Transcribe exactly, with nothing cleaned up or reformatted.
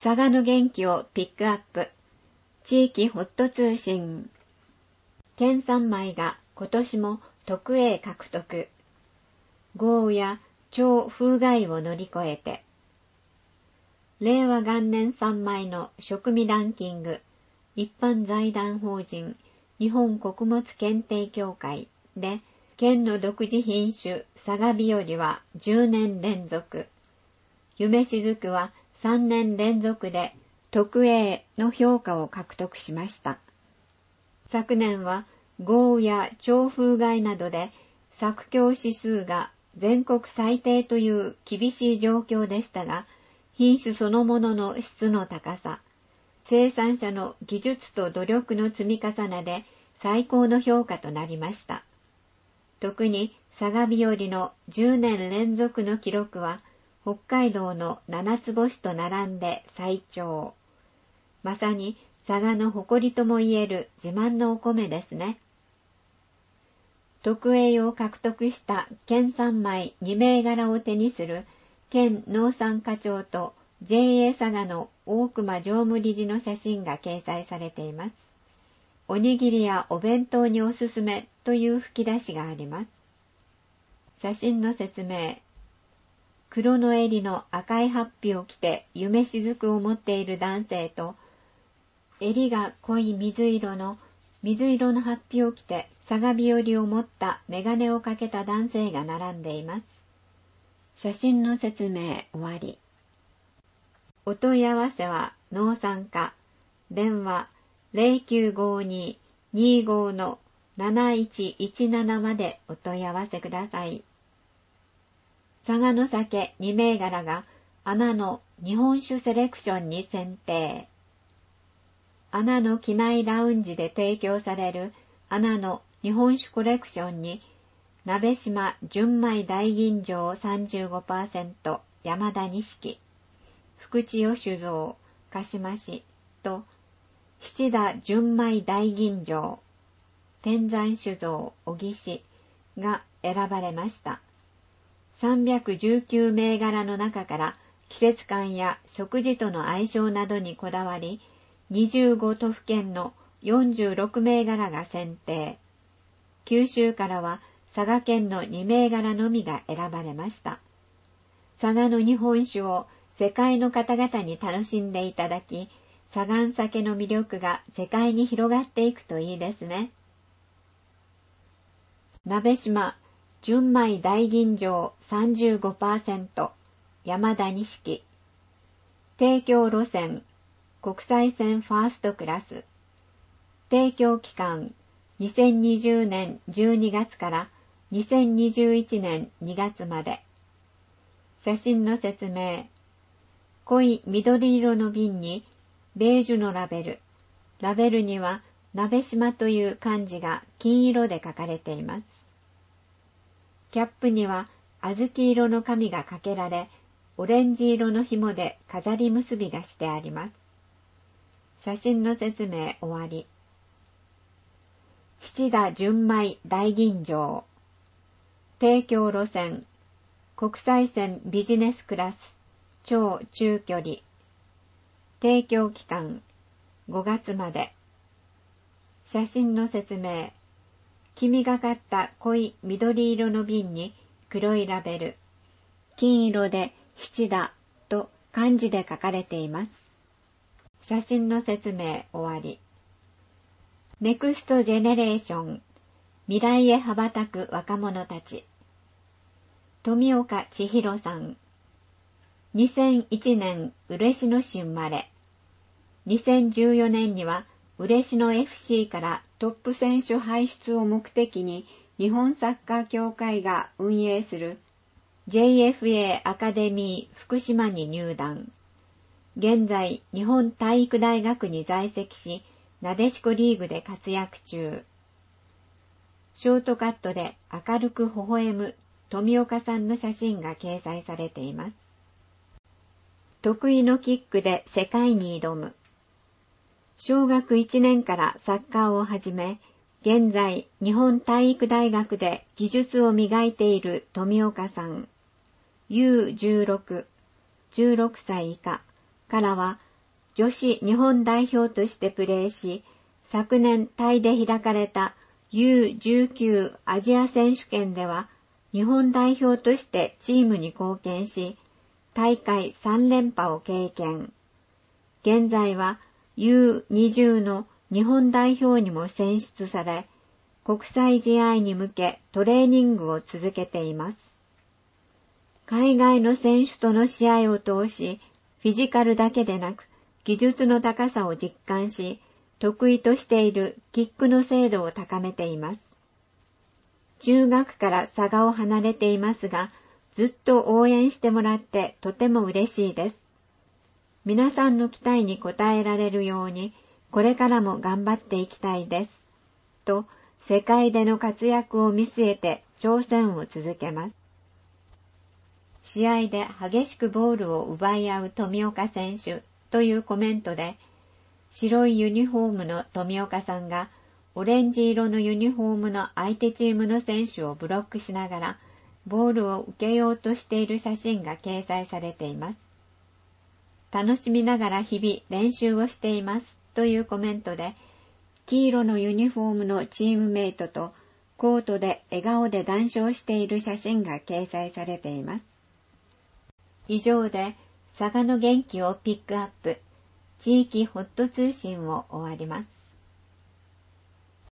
佐賀の元気をピックアップ。地域ホット通信。県産米が今年も特 A 獲得。豪雨や超風害を乗り越えて。令和元年産米の食味ランキング。一般財団法人日本穀物検定協会で、県の独自品種佐賀日和はじゅうねん連続。夢しずくはさんねん連続で特 A の評価を獲得しました。昨年は豪雨や超風害などで作況指数が全国最低という厳しい状況でしたが、品種そのものの質の高さ、生産者の技術と努力の積み重ねで最高の評価となりました。特に佐賀日和のじゅうねん連続の記録は北海道の七つ星と並んで最長。まさに佐賀の誇りともいえる自慢のお米ですね。特 A を獲得した県産米に銘柄を手にする県農産課長と ジェーエー 佐賀の大熊常務理事の写真が掲載されています。おにぎりやお弁当におすすめという吹き出しがあります。写真の説明。黒の襟の赤いハッピを着て夢しずくを持っている男性と、襟が濃い水色の水色のハッピを着て佐賀日和を持ったメガネをかけた男性が並んでいます。写真の説明終わり。お問い合わせは農産課、電話 ゼロきゅうごに にーご のなないちいちなな までお問い合わせください。佐賀の酒に銘柄が穴の日本酒セレクションに選定。穴の機内ラウンジで提供される穴の日本酒コレクションに、鍋島純米大吟醸 さんじゅうごパーセント 山田錦、福地よ酒造鹿島市と七田純米大吟醸天山酒造小木市が選ばれました。さんびゃくじゅうきゅう銘柄の中から季節感や食事との相性などにこだわり、にじゅうご都府県のよんじゅうろく銘柄が選定。九州からは佐賀県のに銘柄のみが選ばれました。佐賀の日本酒を世界の方々に楽しんでいただき、佐賀酒の魅力が世界に広がっていくといいですね。鍋島純米大吟醸 さんじゅうごパーセント 山田錦、提供路線国際線ファーストクラス、提供期間にせんにじゅうねんじゅうにがつからにせんにじゅういちねんにがつまで。写真の説明。濃い緑色の瓶にベージュのラベル。ラベルには鍋島という漢字が金色で書かれています。キャップには小豆色の紙がかけられ、オレンジ色の紐で飾り結びがしてあります。写真の説明終わり。七田純米大吟醸。提供路線。国際線ビジネスクラス。超中距離。提供期間。ごがつまで。写真の説明。黄みがかった濃い緑色の瓶に黒いラベル。金色で七田と漢字で書かれています。写真の説明終わり。ネクストジェネレーション。未来へ羽ばたく若者たち。富岡千尋さん。にせんいちねん嬉野市生まれ。にせんじゅうよねんには嬉野 エフシー からトップ選手輩出を目的に日本サッカー協会が運営する ジェイエフエー アカデミー福島に入団。現在日本体育大学に在籍し、なでしこリーグで活躍中。ショートカットで明るく微笑む富岡さんの写真が掲載されています。得意のキックで世界に挑む。小学いちねんからサッカーを始め、現在日本体育大学で技術を磨いている富岡さん。ユーじゅうろく、じゅうろくさい以下からは女子日本代表としてプレーし、昨年タイで開かれた ユーじゅうきゅう アジア選手権では日本代表としてチームに貢献し、大会さん連覇を経験。現在は ユーにじゅう の日本代表にも選出され、国際試合に向けトレーニングを続けています。海外の選手との試合を通し、フィジカルだけでなく技術の高さを実感し、得意としているキックの精度を高めています。中学から佐賀を離れていますが、ずっと応援してもらってとても嬉しいです。皆さんの期待に応えられるように、これからも頑張っていきたいです。と、世界での活躍を見据えて挑戦を続けます。試合で激しくボールを奪い合う富岡選手というコメントで、白いユニフォームの富岡さんがオレンジ色のユニフォームの相手チームの選手をブロックしながらボールを受けようとしている写真が掲載されています。楽しみながら日々練習をしていますというコメントで、黄色のユニフォームのチームメイトとコートで笑顔で談笑している写真が掲載されています。以上で佐賀の元気をピックアップ、地域ホット通信を終わります。